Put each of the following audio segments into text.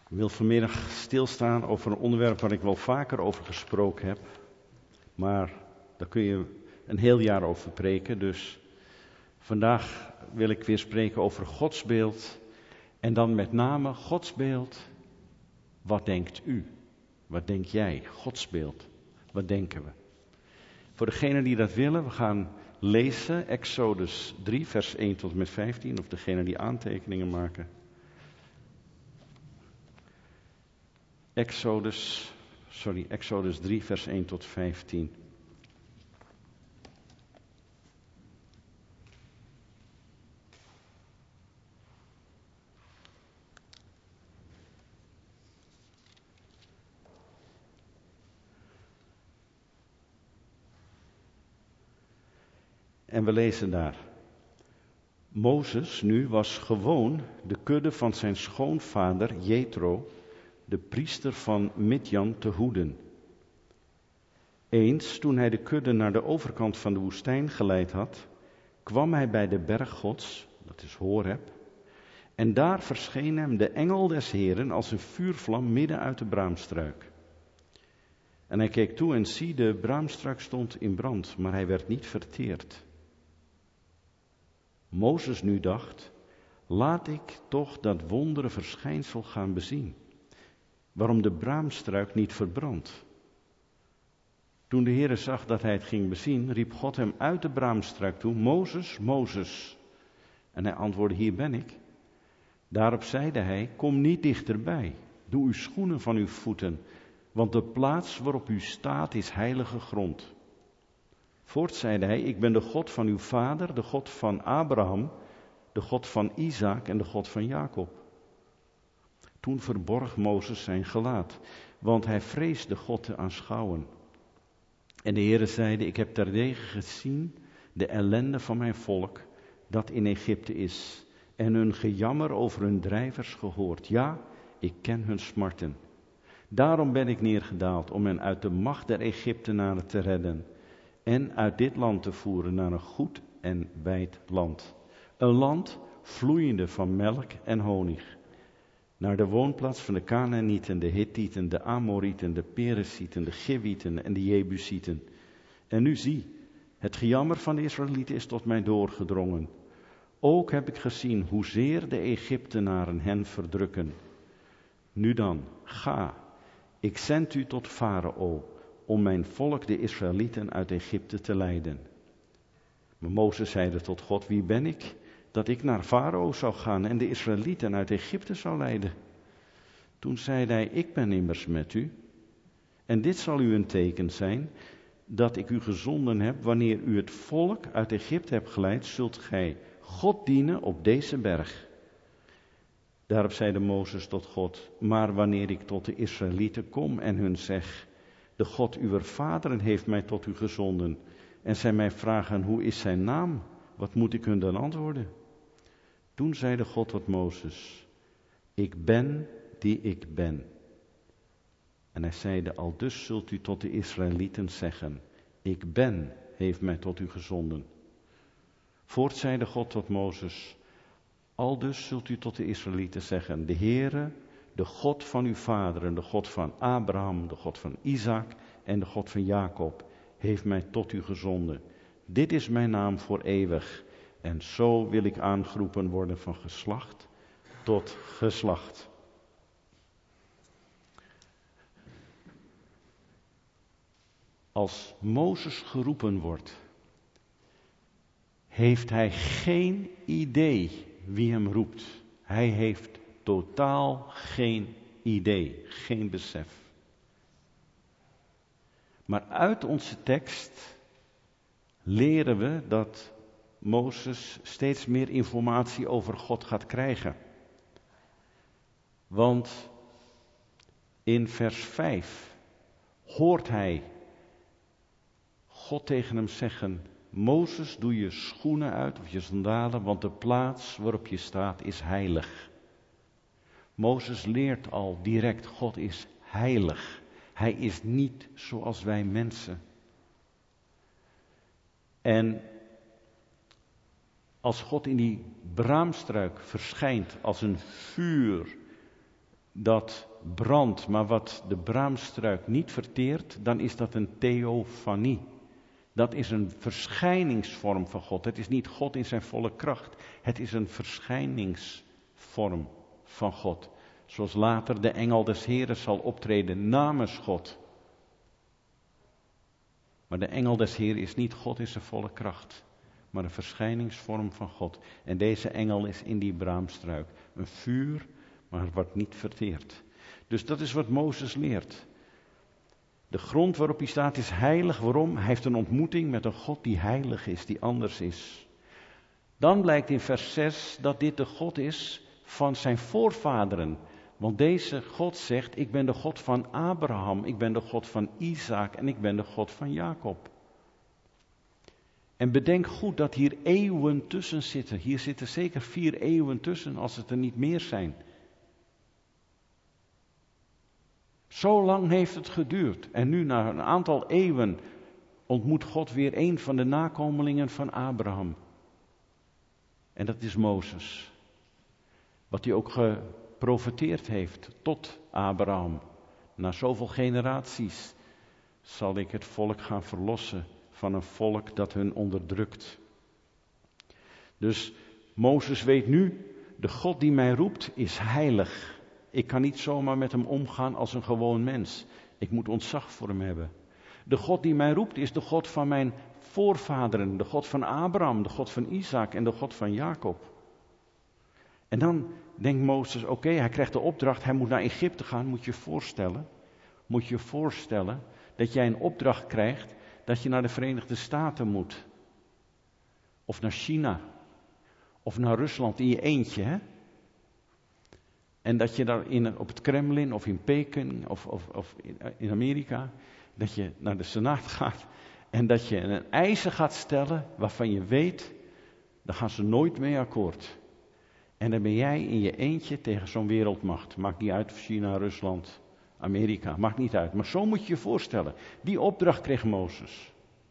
Ik wil vanmiddag stilstaan over een onderwerp waar ik wel vaker over gesproken heb. Maar daar kun je een heel jaar over preken. Dus vandaag wil ik weer spreken over godsbeeld. En dan met name godsbeeld. Wat denkt u? Wat denk jij? Godsbeeld. Wat denken we? Voor degenen die dat willen, we gaan lezen Exodus 3 vers 1 tot en met 15. Of degenen die aantekeningen maken. Exodus 3 vers 1 tot 15. En we lezen daar. Mozes nu was gewoon de kudde van zijn schoonvader Jethro, de priester van Midjan, te hoeden. Eens, toen hij de kudde naar de overkant van de woestijn geleid had, kwam hij bij de berg Gods, dat is Horeb, en daar verscheen hem de engel des Heren als een vuurvlam midden uit de braamstruik. En hij keek toe en zie, de braamstruik stond in brand, maar hij werd niet verteerd. Mozes nu dacht, laat ik toch dat wondere verschijnsel gaan bezien, waarom de braamstruik niet verbrandt. Toen de Heere zag dat hij het ging bezien, riep God hem uit de braamstruik toe, Mozes, Mozes. En hij antwoordde, hier ben ik. Daarop zeide hij, kom niet dichterbij, doe uw schoenen van uw voeten, want de plaats waarop u staat is heilige grond. Voorts zeide hij, ik ben de God van uw vader, de God van Abraham, de God van Isaac en de God van Jacob. Toen verborg Mozes zijn gelaat, want hij vreesde God te aanschouwen. En de Heere zeide, ik heb terdege gezien de ellende van mijn volk, dat in Egypte is, en hun gejammer over hun drijvers gehoord. Ja, ik ken hun smarten. Daarom ben ik neergedaald om hen uit de macht der Egyptenaren te redden en uit dit land te voeren naar een goed en wijd land. Een land vloeiende van melk en honig. Naar de woonplaats van de Kanaanieten, de Hittieten, de Amorieten, de Perizzieten, de Gewieten en de Jebusieten. En nu zie, het gejammer van de Israëlieten is tot mij doorgedrongen. Ook heb ik gezien hoezeer de Egyptenaren hen verdrukken. Nu dan, ga, ik zend u tot Farao, om mijn volk de Israëlieten uit Egypte te leiden. Maar Mozes zeide tot God, wie ben ik, dat ik naar Farao zou gaan en de Israëlieten uit Egypte zou leiden? Toen zeide hij, ik ben immers met u. En dit zal u een teken zijn, dat ik u gezonden heb, wanneer u het volk uit Egypte hebt geleid, zult gij God dienen op deze berg. Daarop zeide Mozes tot God, maar wanneer ik tot de Israëlieten kom en hun zeg, de God uwer vaderen heeft mij tot u gezonden, en zij mij vragen, hoe is zijn naam? Wat moet ik hun dan antwoorden? Toen zeide God tot Mozes, ik ben die ik ben. En hij zeide, aldus zult u tot de Israëlieten zeggen, ik ben, heeft mij tot u gezonden. Voorts zeide God tot Mozes, aldus zult u tot de Israëlieten zeggen, de Heere, de God van uw vaderen, de God van Abraham, de God van Isaac en de God van Jacob, heeft mij tot u gezonden. Dit is mijn naam voor eeuwig. En zo wil ik aangeroepen worden van geslacht tot geslacht. Als Mozes geroepen wordt, heeft hij geen idee wie hem roept. Hij heeft totaal geen idee, geen besef. Maar uit onze tekst leren we dat Mozes steeds meer informatie over God gaat krijgen. Want in vers 5 hoort hij God tegen hem zeggen, Mozes, doe je schoenen uit of je sandalen, want de plaats waarop je staat is heilig. Mozes leert al direct, God is heilig. Hij is niet zoals wij mensen. En als God in die braamstruik verschijnt als een vuur dat brandt, maar wat de braamstruik niet verteert, dan is dat een theofanie. Dat is een verschijningsvorm van God. Het is niet God in zijn volle kracht. Het is een verschijningsvorm van God. Zoals later de engel des Heren zal optreden namens God. Maar de engel des Heren is niet God in zijn volle kracht, maar een verschijningsvorm van God. En deze engel is in die braamstruik. Een vuur, maar het wordt niet verteerd. Dus dat is wat Mozes leert. De grond waarop hij staat is heilig. Waarom? Hij heeft een ontmoeting met een God die heilig is, die anders is. Dan blijkt in vers 6 dat dit de God is van zijn voorvaderen. Want deze God zegt, ik ben de God van Abraham, ik ben de God van Isaac en ik ben de God van Jacob. En bedenk goed dat hier eeuwen tussen zitten. Hier zitten zeker 4 eeuwen tussen, als het er niet meer zijn. Zo lang heeft het geduurd. En nu na een aantal eeuwen ontmoet God weer een van de nakomelingen van Abraham. En dat is Mozes. Wat hij ook geprofeteerd heeft tot Abraham. Na zoveel generaties zal ik het volk gaan verlossen van een volk dat hun onderdrukt. Dus Mozes weet nu, de God die mij roept is heilig. Ik kan niet zomaar met hem omgaan als een gewoon mens. Ik moet ontzag voor hem hebben. De God die mij roept is de God van mijn voorvaderen. De God van Abraham, de God van Isaac en de God van Jacob. En dan denkt Mozes, oké, hij krijgt de opdracht, hij moet naar Egypte gaan. Moet je voorstellen dat jij een opdracht krijgt dat je naar de Verenigde Staten moet. Of naar China. Of naar Rusland in je eentje, hè? En dat je daar op het Kremlin of in Peking of in Amerika, dat je naar de Senaat gaat en dat je een eisen gaat stellen waarvan je weet, daar gaan ze nooit mee akkoord. En dan ben jij in je eentje tegen zo'n wereldmacht. Maakt niet uit of China, Rusland, Amerika, maakt niet uit. Maar zo moet je je voorstellen. Die opdracht kreeg Mozes.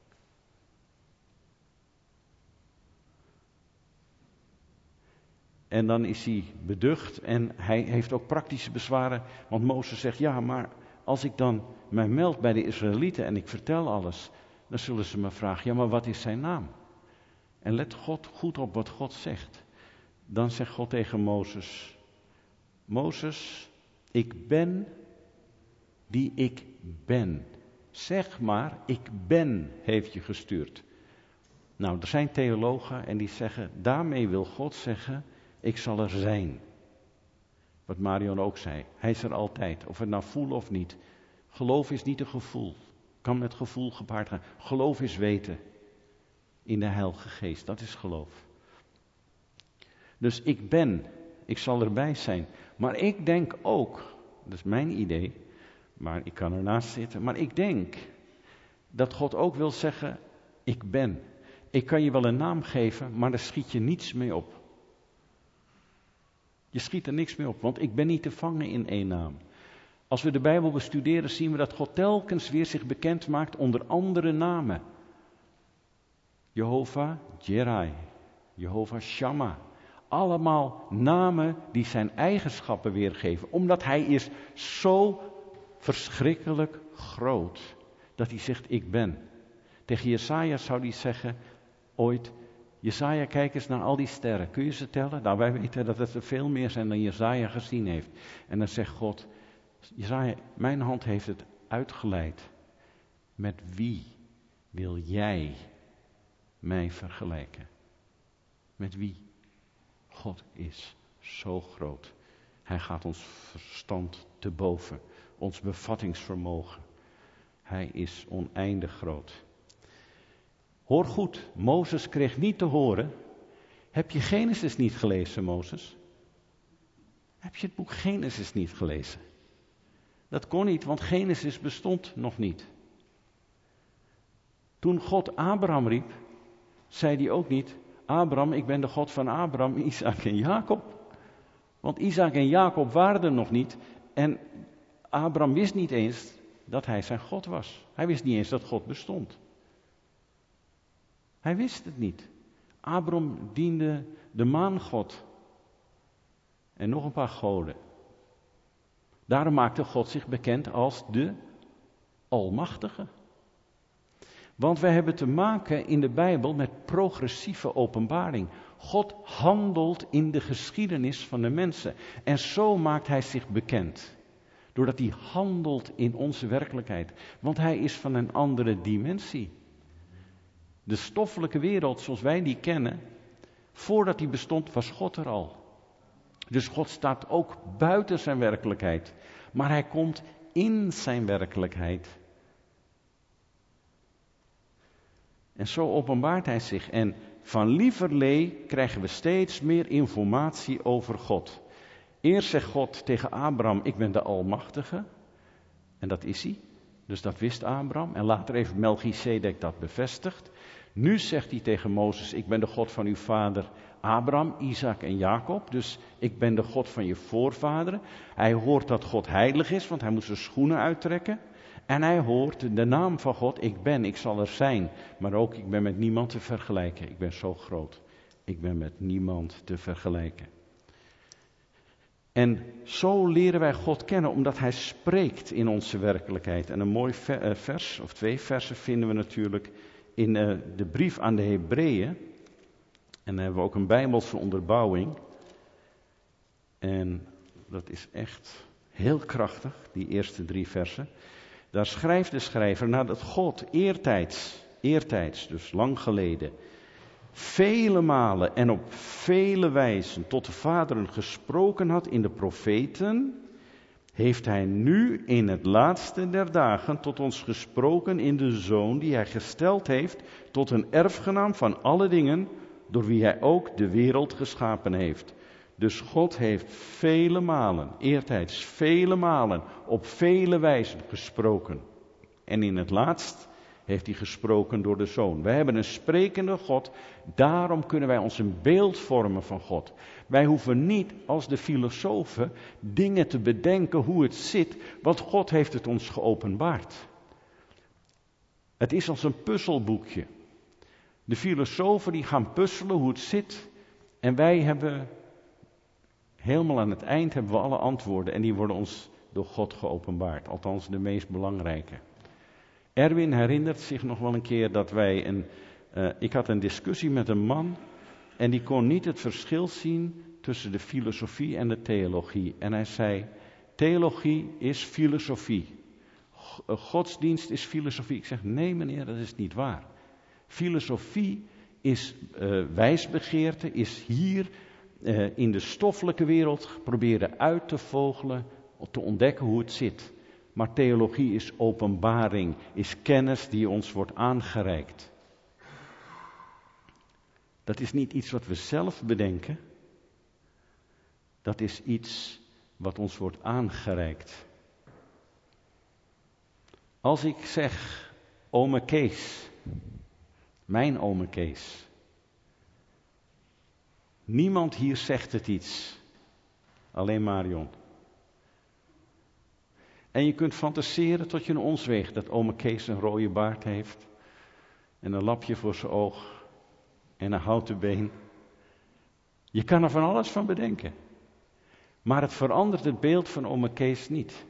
En dan is hij beducht en hij heeft ook praktische bezwaren. Want Mozes zegt, ja, maar als ik dan mij meld bij de Israëlieten en ik vertel alles, dan zullen ze me vragen, ja, maar wat is zijn naam? En let God goed op wat God zegt. Dan zegt God tegen Mozes, Mozes, ik ben die ik ben. Zeg maar, ik ben heeft je gestuurd. Nou, er zijn theologen en die zeggen, daarmee wil God zeggen, ik zal er zijn. Wat Marion ook zei. Hij is er altijd. Of we het nou voelen of niet. Geloof is niet een gevoel. Kan met gevoel gepaard gaan. Geloof is weten. In de Heilige Geest. Dat is geloof. Dus ik ben. Ik zal erbij zijn. Maar ik denk ook. Dat is mijn idee. Maar ik kan ernaast zitten. Maar ik denk. Dat God ook wil zeggen. Ik ben. Ik kan je wel een naam geven. Maar daar schiet je niets mee op. Je schiet er niks mee op, want ik ben niet te vangen in één naam. Als we de Bijbel bestuderen, zien we dat God telkens weer zich bekend maakt onder andere namen. Jehovah Jireh, Jehovah Shammah. Allemaal namen die zijn eigenschappen weergeven. Omdat hij is zo verschrikkelijk groot, dat hij zegt, ik ben. Tegen Jesaja zou hij zeggen, ooit, Jesaja, kijk eens naar al die sterren. Kun je ze tellen? Nou, wij weten dat het er veel meer zijn dan Jesaja gezien heeft. En dan zegt God, Jesaja, mijn hand heeft het uitgeleid. Met wie wil jij mij vergelijken? Met wie? God is zo groot. Hij gaat ons verstand te boven. Ons bevattingsvermogen. Hij is oneindig groot. Hoor goed, Mozes kreeg niet te horen. Heb je Genesis niet gelezen, Mozes? Heb je het boek Genesis niet gelezen? Dat kon niet, want Genesis bestond nog niet. Toen God Abraham riep, zei hij ook niet, Abraham, ik ben de God van Abraham, Isaac en Jacob. Want Isaac en Jacob waren er nog niet en Abraham wist niet eens dat hij zijn God was. Hij wist niet eens dat God bestond. Hij wist het niet. Abraham diende de maangod. En nog een paar goden. Daarom maakte God zich bekend als de Almachtige. Want wij hebben te maken in de Bijbel met progressieve openbaring. God handelt in de geschiedenis van de mensen. En zo maakt hij zich bekend. Doordat hij handelt in onze werkelijkheid. Want hij is van een andere dimensie. De stoffelijke wereld zoals wij die kennen, voordat die bestond was God er al. Dus God staat ook buiten zijn werkelijkheid. Maar hij komt in zijn werkelijkheid. En zo openbaart hij zich. En van lieverlee krijgen we steeds meer informatie over God. Eerst zegt God tegen Abraham, ik ben de Almachtige. En dat is hij. Dus dat wist Abraham. En later heeft Melchizedek dat bevestigd. Nu zegt hij tegen Mozes, ik ben de God van uw vader Abraham, Isaac en Jacob. Dus ik ben de God van je voorvaderen. Hij hoort dat God heilig is, want hij moet zijn schoenen uittrekken. En hij hoort de naam van God, ik zal er zijn. Maar ook, ik ben met niemand te vergelijken. Ik ben zo groot. Ik ben met niemand te vergelijken. En zo leren wij God kennen, omdat hij spreekt in onze werkelijkheid. En een mooi vers, of 2 versen, vinden we natuurlijk in de brief aan de Hebreeën. En dan hebben we ook een Bijbelse onderbouwing. En dat is echt heel krachtig, die eerste 3 versen. Daar schrijft de schrijver, nadat God eertijds, dus lang geleden, vele malen en op vele wijzen tot de vaderen gesproken had in de profeten, heeft hij nu in het laatste der dagen tot ons gesproken in de Zoon die hij gesteld heeft tot een erfgenaam van alle dingen, door wie hij ook de wereld geschapen heeft. Dus God heeft vele malen, eertijds vele malen, op vele wijzen gesproken. En in het laatst heeft hij gesproken door de Zoon. Wij hebben een sprekende God, daarom kunnen wij ons een beeld vormen van God. Wij hoeven niet als de filosofen dingen te bedenken hoe het zit, want God heeft het ons geopenbaard. Het is als een puzzelboekje. De filosofen die gaan puzzelen hoe het zit en wij hebben helemaal aan het eind hebben we alle antwoorden en die worden ons door God geopenbaard, althans de meest belangrijke. Erwin herinnert zich nog wel een keer dat ik had een discussie met een man en die kon niet het verschil zien tussen de filosofie en de theologie. En hij zei, theologie is filosofie. Godsdienst is filosofie. Ik zeg, nee meneer, dat is niet waar. Filosofie is wijsbegeerte, is hier in de stoffelijke wereld proberen uit te vogelen, te ontdekken hoe het zit. Maar theologie is openbaring, is kennis die ons wordt aangereikt. Dat is niet iets wat we zelf bedenken. Dat is iets wat ons wordt aangereikt. Als ik zeg, ome Kees, mijn ome Kees. Niemand hier zegt het iets, alleen Marion. En je kunt fantaseren tot je een ons weegt dat ome Kees een rode baard heeft en een lapje voor zijn oog en een houten been. Je kan er van alles van bedenken. Maar het verandert het beeld van ome Kees niet.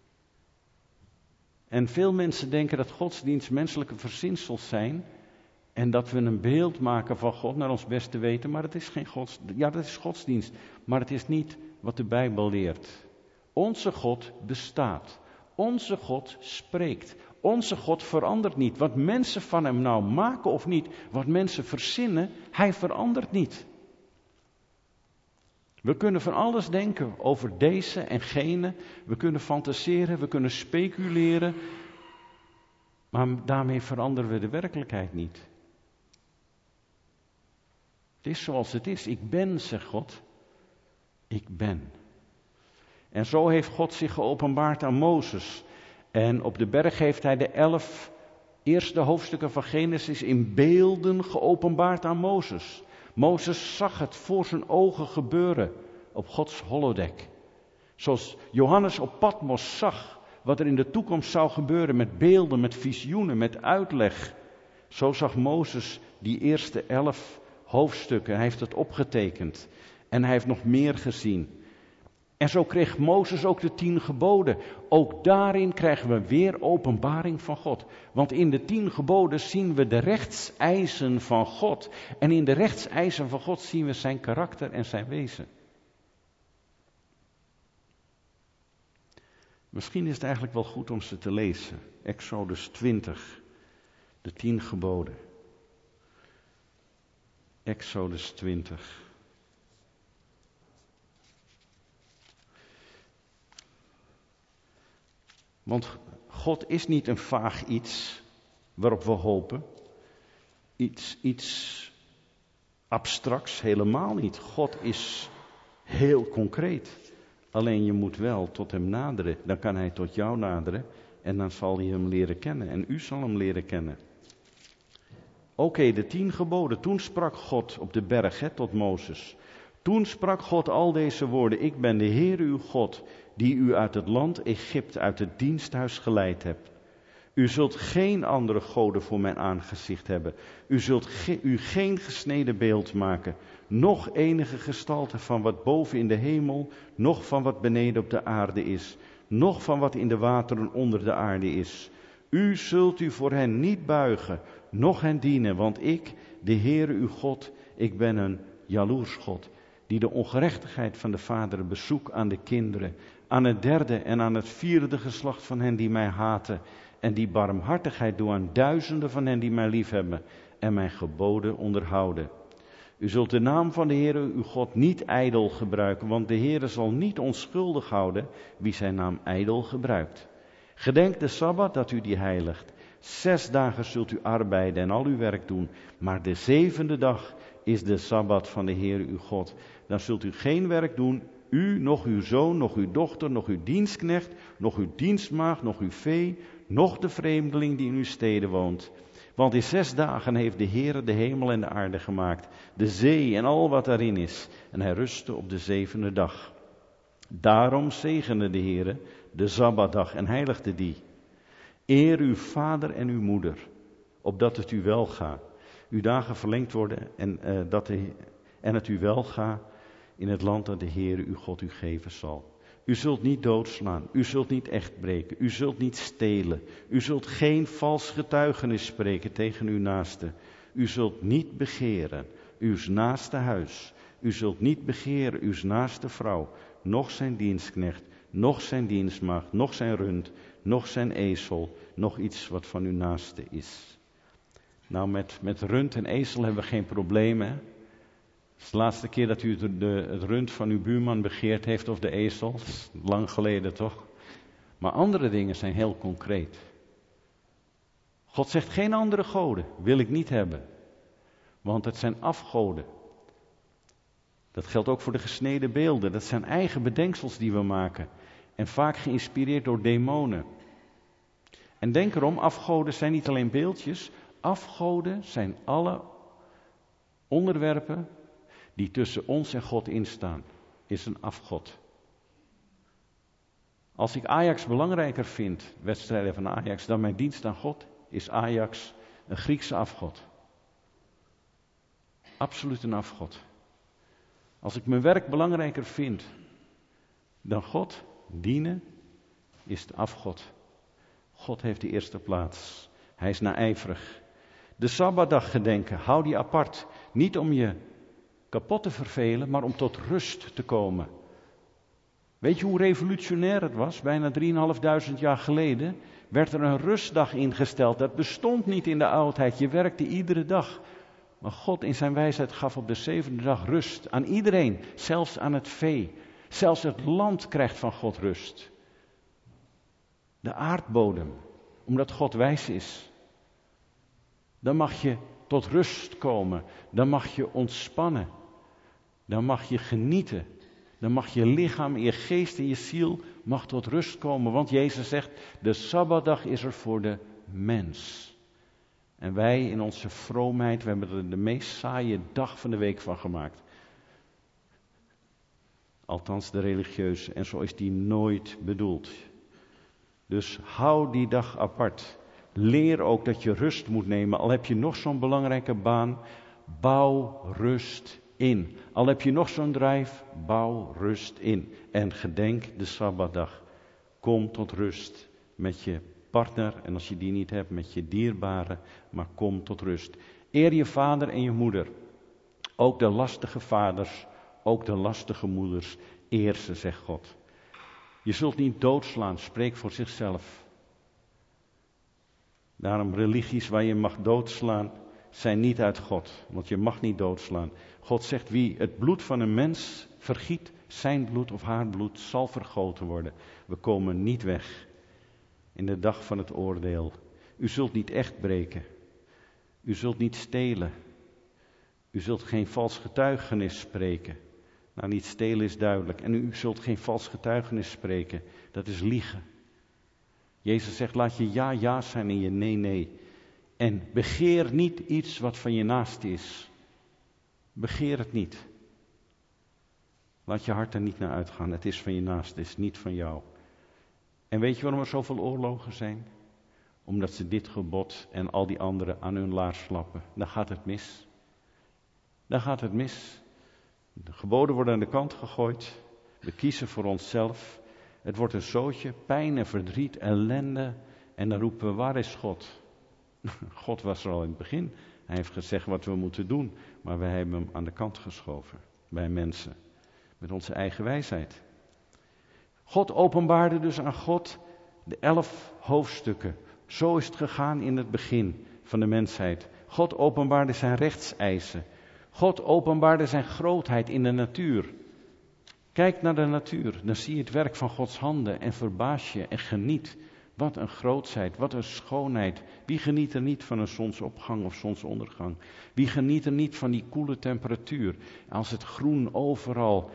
En veel mensen denken dat godsdienst menselijke verzinsels zijn en dat we een beeld maken van God naar ons beste weten, maar het is geen godsdienst. Ja, dat is godsdienst, maar het is niet wat de Bijbel leert. Onze God bestaat. Onze God spreekt. Onze God verandert niet. Wat mensen van hem nou maken of niet, wat mensen verzinnen, hij verandert niet. We kunnen van alles denken over deze en gene. We kunnen fantaseren, we kunnen speculeren. Maar daarmee veranderen we de werkelijkheid niet. Het is zoals het is. Ik ben, zegt God. Ik ben. En zo heeft God zich geopenbaard aan Mozes. En op de berg heeft hij de 11 eerste hoofdstukken van Genesis in beelden geopenbaard aan Mozes. Mozes zag het voor zijn ogen gebeuren op Gods holodeck. Zoals Johannes op Patmos zag wat er in de toekomst zou gebeuren met beelden, met visioenen, met uitleg. Zo zag Mozes die eerste 11 hoofdstukken. Hij heeft het opgetekend en hij heeft nog meer gezien. En zo kreeg Mozes ook de 10 geboden. Ook daarin krijgen we weer openbaring van God. Want in de 10 geboden zien we de rechtseisen van God. En in de rechtseisen van God zien we zijn karakter en zijn wezen. Misschien is het eigenlijk wel goed om ze te lezen. Exodus 20, de 10 geboden. Exodus 20. Want God is niet een vaag iets waarop we hopen. Iets abstracts, helemaal niet. God is heel concreet. Alleen je moet wel tot hem naderen. Dan kan hij tot jou naderen en dan zal je hem leren kennen. En u zal hem leren kennen. Oké, de 10 geboden. Toen sprak God op de berg tot Mozes. Toen sprak God al deze woorden. Ik ben de Heer uw God, die u uit het land Egypte, uit het diensthuis geleid hebt. U zult geen andere goden voor mijn aangezicht hebben. U zult u geen gesneden beeld maken, noch enige gestalte van wat boven in de hemel, noch van wat beneden op de aarde is, noch van wat in de wateren onder de aarde is. U zult u voor hen niet buigen, noch hen dienen, want ik, de Heere uw God, ik ben een jaloers God, die de ongerechtigheid van de vaderen bezoekt aan de kinderen, aan het 3e en aan het 4e geslacht van hen die mij haten, en die barmhartigheid doe aan duizenden van hen die mij liefhebben en mijn geboden onderhouden. U zult de naam van de Heere uw God niet ijdel gebruiken, want de Heere zal niet onschuldig houden wie zijn naam ijdel gebruikt. Gedenk de Sabbat dat u die heiligt. 6 dagen zult u arbeiden en al uw werk doen, maar de 7e dag is de Sabbat van de Heere uw God. Dan zult u geen werk doen, u, nog uw zoon, nog uw dochter, nog uw dienstknecht, nog uw dienstmaagd, nog uw vee, nog de vreemdeling die in uw steden woont. Want in 6 dagen heeft de Heere de hemel en de aarde gemaakt, de zee en al wat daarin is. En hij rustte op de 7e dag. Daarom zegende de Heere de Sabbatdag en heiligde die. Eer uw vader en uw moeder, opdat het u wel gaat. Uw dagen verlengd worden en het u wel gaat in het land dat de Heere uw God u geven zal. U zult niet doodslaan, u zult niet echt breken, u zult niet stelen, u zult geen vals getuigenis spreken tegen uw naaste. U zult niet begeren uw naaste huis, u zult niet begeren uw naaste vrouw, noch zijn dienstknecht, noch zijn dienstmaagd, noch zijn rund, noch zijn ezel, noch iets wat van uw naaste is. Nou, met rund en ezel hebben we geen probleem, hè? Het is de laatste keer dat u het rund van uw buurman begeerd heeft of de ezel. Lang geleden toch? Maar andere dingen zijn heel concreet. God zegt geen andere goden, wil ik niet hebben. Want het zijn afgoden. Dat geldt ook voor de gesneden beelden. Dat zijn eigen bedenksels die we maken. En vaak geïnspireerd door demonen. En denk erom, afgoden zijn niet alleen beeldjes. Afgoden zijn alle onderwerpen die tussen ons en God instaan, is een afgod. Als ik Ajax belangrijker vind, wedstrijden van Ajax, dan mijn dienst aan God, is Ajax een Griekse afgod. Absoluut een afgod. Als ik mijn werk belangrijker vind dan God, dienen, is het afgod. God heeft de eerste plaats. Hij is naijverig. De Sabbatdag gedenken, hou die apart. Niet om je kapot te vervelen, maar om tot rust te komen. Weet je hoe revolutionair het was? Bijna 3.500 jaar geleden werd er een rustdag ingesteld. Dat bestond niet in de oudheid. Je werkte iedere dag. Maar God in zijn wijsheid gaf op de 7e dag rust aan iedereen. Zelfs aan het vee. Zelfs het land krijgt van God rust. De aardbodem. Omdat God wijs is. Dan mag je tot rust komen. Dan mag je ontspannen. Dan mag je genieten. Dan mag je lichaam, je geest en je ziel mag tot rust komen. Want Jezus zegt, de Sabbatdag is er voor de mens. En wij in onze vroomheid, we hebben er de meest saaie dag van de week van gemaakt. Althans de religieuze. En zo is die nooit bedoeld. Dus hou die dag apart. Leer ook dat je rust moet nemen. Al heb je nog zo'n belangrijke baan. Bouw rust in. Al heb je nog zo'n drive, bouw rust in. En gedenk de Sabbatdag. Kom tot rust met je partner en als je die niet hebt, met je dierbaren, maar kom tot rust. Eer je vader en je moeder. Ook de lastige vaders, ook de lastige moeders, eer ze, zegt God. Je zult niet doodslaan, spreek voor zichzelf. Daarom religies waar je mag doodslaan, zijn niet uit God, want je mag niet doodslaan. God zegt, wie het bloed van een mens vergiet, zijn bloed of haar bloed zal vergoten worden. We komen niet weg in de dag van het oordeel. U zult niet echt breken. U zult niet stelen. U zult geen vals getuigenis spreken. Nou, niet stelen is duidelijk. En u zult geen vals getuigenis spreken. Dat is liegen. Jezus zegt, laat je ja, ja zijn en je nee, nee. En begeer niet iets wat van je naast is. Begeer het niet. Laat je hart er niet naar uitgaan. Het is van je naast, het is niet van jou. En weet je waarom er zoveel oorlogen zijn? Omdat ze dit gebod en al die andere aan hun laars slappen. Dan gaat het mis. Dan gaat het mis. De geboden worden aan de kant gegooid. We kiezen voor onszelf. Het wordt een zootje, pijn en verdriet, ellende. En dan roepen we, waar is God? God was er al in het begin. Hij heeft gezegd wat we moeten doen. Maar wij hebben hem aan de kant geschoven. Wij mensen. Met onze eigen wijsheid. God openbaarde dus aan God de 11 hoofdstukken. Zo is het gegaan in het begin van de mensheid. God openbaarde zijn rechtseisen. God openbaarde zijn grootheid in de natuur. Kijk naar de natuur, dan zie je het werk van Gods handen en verbaas je en geniet. Wat een grootsheid, wat een schoonheid. Wie geniet er niet van een zonsopgang of zonsondergang? Wie geniet er niet van die koele temperatuur? Als het groen overal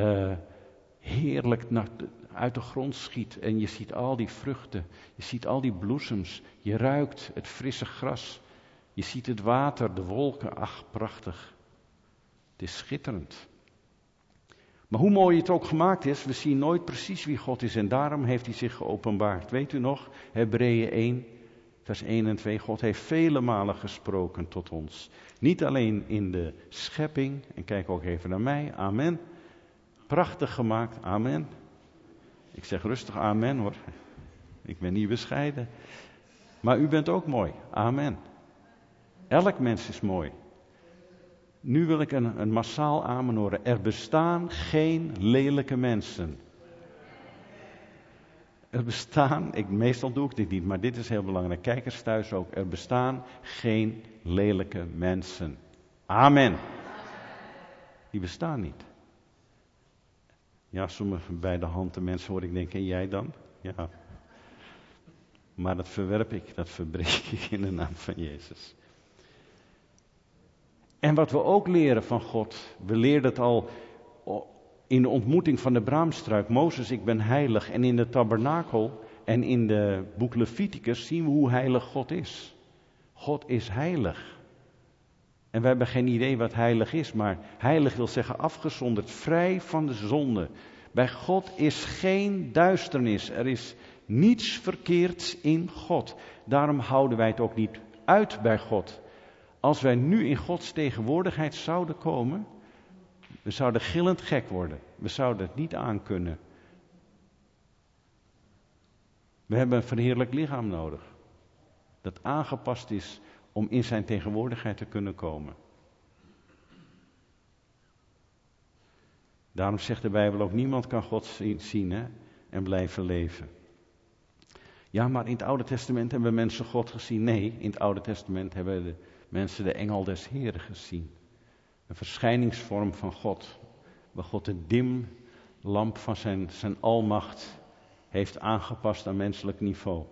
heerlijk uit de grond schiet en je ziet al die vruchten, je ziet al die bloesems, je ruikt het frisse gras, je ziet het water, de wolken, ach prachtig. Het is schitterend. Maar hoe mooi het ook gemaakt is, we zien nooit precies wie God is en daarom heeft hij zich geopenbaard. Weet u nog, Hebreeën 1, vers 1 en 2, God heeft vele malen gesproken tot ons. Niet alleen in de schepping, en kijk ook even naar mij, amen. Prachtig gemaakt, amen. Ik zeg rustig amen hoor, ik ben niet bescheiden. Maar u bent ook mooi, amen. Elk mens is mooi. Nu wil ik een massaal amen horen. Er bestaan geen lelijke mensen. Er bestaan, meestal doe ik dit niet, maar dit is heel belangrijk. Kijkers thuis ook. Er bestaan geen lelijke mensen. Amen. Die bestaan niet. Ja, sommige bij de hand de mensen hoor ik denken, en jij dan? Ja. Maar dat verwerp ik, dat verbreek ik in de naam van Jezus. En wat we ook leren van God, we leerden het al in de ontmoeting van de braamstruik. Mozes, ik ben heilig. En in de tabernakel en in de boek Leviticus zien we hoe heilig God is. God is heilig. En we hebben geen idee wat heilig is, maar heilig wil zeggen afgezonderd, vrij van de zonde. Bij God is geen duisternis, er is niets verkeerds in God. Daarom houden wij het ook niet uit bij God. Als wij nu in Gods tegenwoordigheid zouden komen, we zouden gillend gek worden. We zouden het niet aankunnen. We hebben een verheerlijk lichaam nodig. Dat aangepast is om in zijn tegenwoordigheid te kunnen komen. Daarom zegt de Bijbel ook, niemand kan God zien en blijven leven. Ja, maar in het Oude Testament hebben mensen God gezien. Nee, in het Oude Testament hebben de mensen de engel des Heren gezien. Een verschijningsvorm van God. Waar God de dimlamp van zijn almacht heeft aangepast aan menselijk niveau.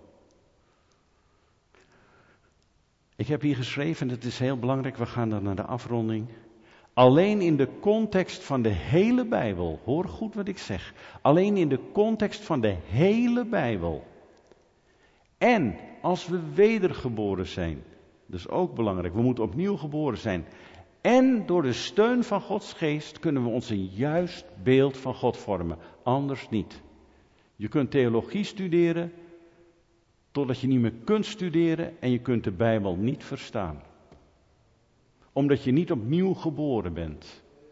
Ik heb hier geschreven, het is heel belangrijk, we gaan dan naar de afronding. Alleen in de context van de hele Bijbel, hoor goed wat ik zeg. Alleen in de context van de hele Bijbel. En als we wedergeboren zijn, dat is ook belangrijk, we moeten opnieuw geboren zijn. En door de steun van Gods geest kunnen we ons een juist beeld van God vormen, anders niet. Je kunt theologie studeren, totdat je niet meer kunt studeren en je kunt de Bijbel niet verstaan. Omdat je niet opnieuw geboren bent.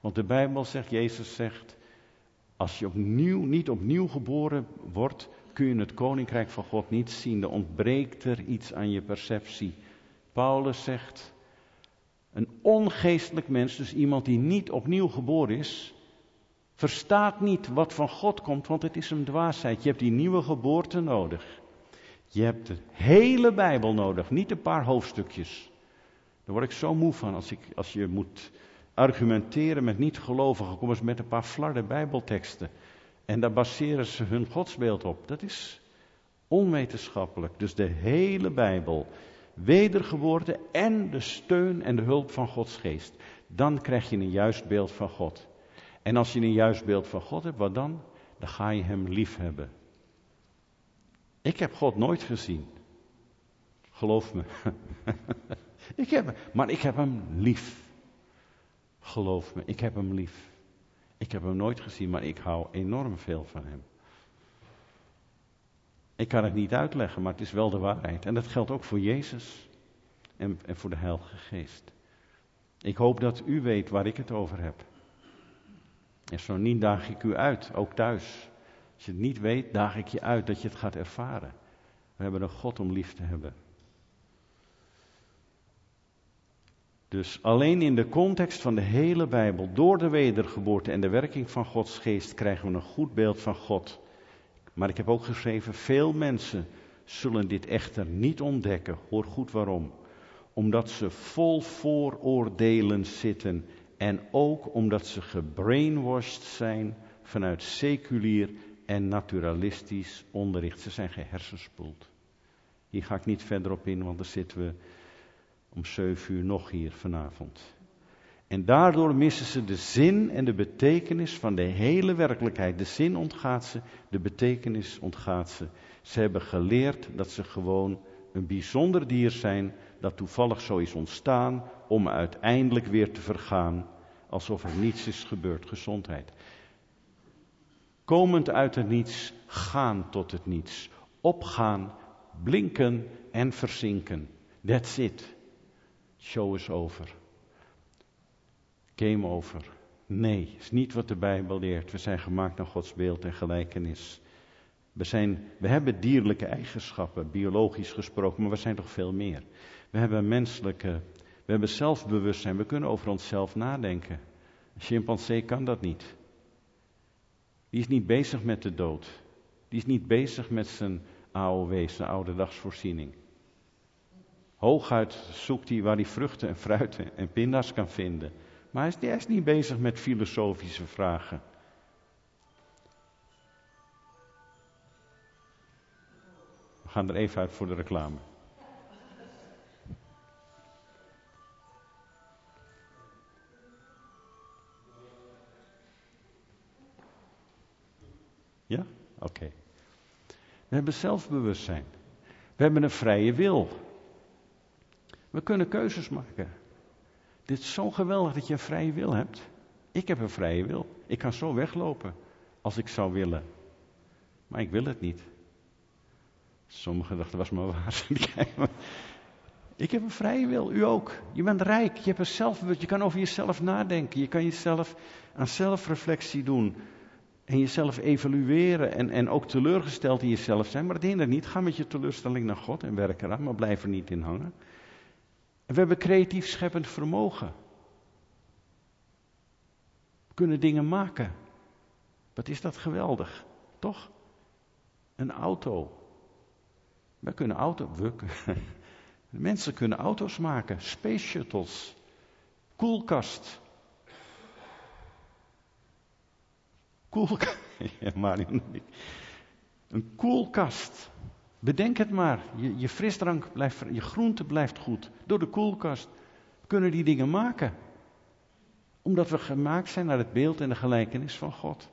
Want de Bijbel zegt, Jezus zegt, als je niet opnieuw geboren wordt, kun je het koninkrijk van God niet zien. Er ontbreekt er iets aan je perceptie. Paulus zegt, een ongeestelijk mens, dus iemand die niet opnieuw geboren is, verstaat niet wat van God komt, want het is een dwaasheid. Je hebt die nieuwe geboorte nodig. Je hebt de hele Bijbel nodig, niet een paar hoofdstukjes. Daar word ik zo moe van als je moet argumenteren met niet-gelovigen. Kom eens met een paar flarde Bijbelteksten. En daar baseren ze hun godsbeeld op. Dat is onwetenschappelijk. Dus de hele Bijbel, wedergeboorte en de steun en de hulp van Gods geest. Dan krijg je een juist beeld van God. En als je een juist beeld van God hebt, wat dan? Dan ga je hem lief hebben. Ik heb God nooit gezien. Geloof me. Maar ik heb hem lief. Geloof me, ik heb hem lief. Ik heb hem nooit gezien, maar ik hou enorm veel van hem. Ik kan het niet uitleggen, maar het is wel de waarheid. En dat geldt ook voor Jezus en voor de Heilige Geest. Ik hoop dat u weet waar ik het over heb. En zo niet daag ik u uit, ook thuis. Als je het niet weet, daag ik je uit dat je het gaat ervaren. We hebben een God om lief te hebben. Dus alleen in de context van de hele Bijbel, door de wedergeboorte en de werking van Gods geest, krijgen we een goed beeld van God. Maar ik heb ook geschreven, veel mensen zullen dit echter niet ontdekken. Hoor goed waarom. Omdat ze vol vooroordelen zitten en ook omdat ze gebrainwashed zijn vanuit seculier en naturalistisch onderricht. Ze zijn gehersenspoeld. Hier ga ik niet verder op in, want dan zitten we om 7 uur nog hier vanavond. En daardoor missen ze de zin en de betekenis van de hele werkelijkheid. De zin ontgaat ze, de betekenis ontgaat ze. Ze hebben geleerd dat ze gewoon een bijzonder dier zijn, dat toevallig zo is ontstaan, om uiteindelijk weer te vergaan, alsof er niets is gebeurd. Gezondheid. Komend uit het niets, gaan tot het niets. Opgaan, blinken en verzinken. That's it. Show is over. Game over. Nee, is niet wat de Bijbel leert. We zijn gemaakt naar Gods beeld en gelijkenis. We hebben dierlijke eigenschappen, biologisch gesproken, maar we zijn toch veel meer. We hebben zelfbewustzijn, we kunnen over onszelf nadenken. Een chimpansee kan dat niet. Die is niet bezig met de dood. Die is niet bezig met zijn AOW, zijn ouderdagsvoorziening. Hooguit zoekt hij waar hij vruchten en fruit en pinda's kan vinden. Maar hij is niet bezig met filosofische vragen. We gaan er even uit voor de reclame. Ja? Oké. We hebben zelfbewustzijn. We hebben een vrije wil. We kunnen keuzes maken. Dit is zo geweldig dat je een vrije wil hebt. Ik heb een vrije wil. Ik kan zo weglopen als ik zou willen. Maar ik wil het niet. Sommigen dachten, was maar waar. Ik heb een vrije wil, u ook. Je bent rijk, je hebt een zelfbewust, je kan over jezelf nadenken. Je kan jezelf aan zelfreflectie doen. En jezelf evalueren en ook teleurgesteld in jezelf zijn. Maar het hindert niet, ga met je teleurstelling naar God en werk eraan, maar blijf er niet in hangen. En we hebben creatief scheppend vermogen. We kunnen dingen maken. Wat is dat geweldig, toch? Een auto. Mensen kunnen auto's maken, space shuttles, koelkast. Ja, Marion. Een koelkast. Bedenk het maar. Je frisdrank blijft, je groente blijft goed. Door de koelkast. We kunnen die dingen maken. Omdat we gemaakt zijn naar het beeld en de gelijkenis van God.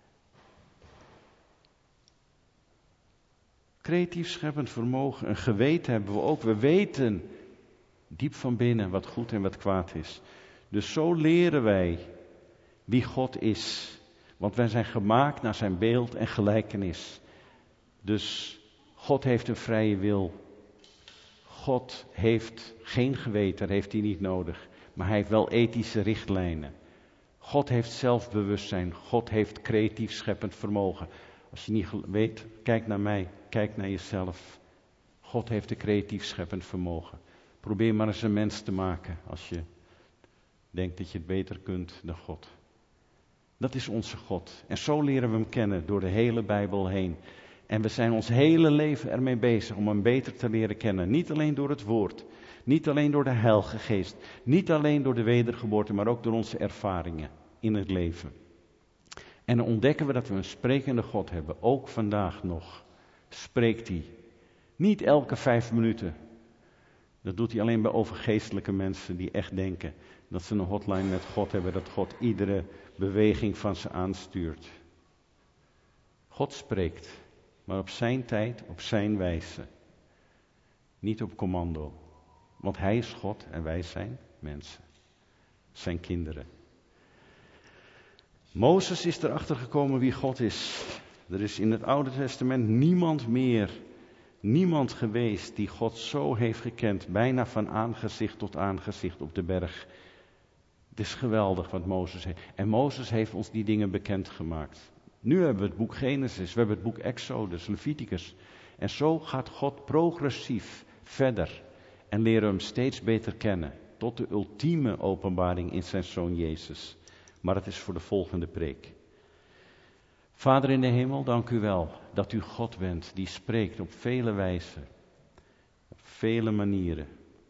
Creatief scheppend vermogen, een geweten hebben we ook. We weten diep van binnen wat goed en wat kwaad is. Dus zo leren wij wie God is. Want wij zijn gemaakt naar zijn beeld en gelijkenis. Dus God heeft een vrije wil. God heeft geen geweten, dat heeft hij niet nodig. Maar hij heeft wel ethische richtlijnen. God heeft zelfbewustzijn. God heeft creatief scheppend vermogen. Als je niet weet, kijk naar mij, kijk naar jezelf. God heeft een creatief scheppend vermogen. Probeer maar eens een mens te maken als je denkt dat je het beter kunt dan God. Dat is onze God. En zo leren we hem kennen door de hele Bijbel heen. En we zijn ons hele leven ermee bezig om hem beter te leren kennen. Niet alleen door het woord, niet alleen door de Heilige Geest, niet alleen door de wedergeboorte, maar ook door onze ervaringen in het leven. En dan ontdekken we dat we een sprekende God hebben, ook vandaag nog. Spreekt hij. Niet elke 5 minuten. Dat doet hij alleen bij overgeestelijke mensen die echt denken dat ze een hotline met God hebben, dat God iedere beweging van ze aanstuurt. God spreekt, maar op zijn tijd, op zijn wijze. Niet op commando. Want hij is God en wij zijn mensen. Zijn kinderen. Mozes is erachter gekomen wie God is. Er is in het Oude Testament niemand geweest die God zo heeft gekend, bijna van aangezicht tot aangezicht op de berg. Het is geweldig wat Mozes heeft. En Mozes heeft ons die dingen bekendgemaakt. Nu hebben we het boek Genesis, we hebben het boek Exodus, Leviticus. En zo gaat God progressief verder en leren we hem steeds beter kennen. Tot de ultieme openbaring in zijn Zoon Jezus. Maar het is voor de volgende preek. Vader in de hemel, dank u wel dat u God bent die spreekt op vele wijzen. Op vele manieren.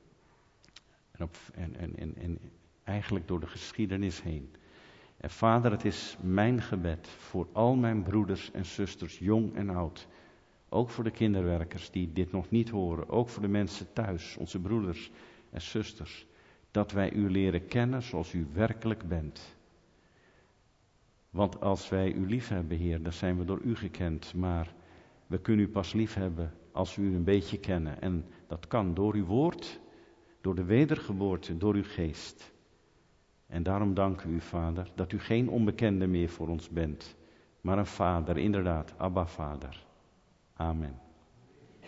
En eigenlijk door de geschiedenis heen. En Vader, het is mijn gebed voor al mijn broeders en zusters, jong en oud. Ook voor de kinderwerkers die dit nog niet horen. Ook voor de mensen thuis, onze broeders en zusters. Dat wij u leren kennen zoals u werkelijk bent. Want als wij u lief hebben, Heer, dan zijn we door u gekend. Maar we kunnen u pas lief hebben als we u een beetje kennen. En dat kan door uw woord, door de wedergeboorte, door uw geest. En daarom dank u, Vader, dat u geen onbekende meer voor ons bent. Maar een Vader, inderdaad, Abba Vader. Amen.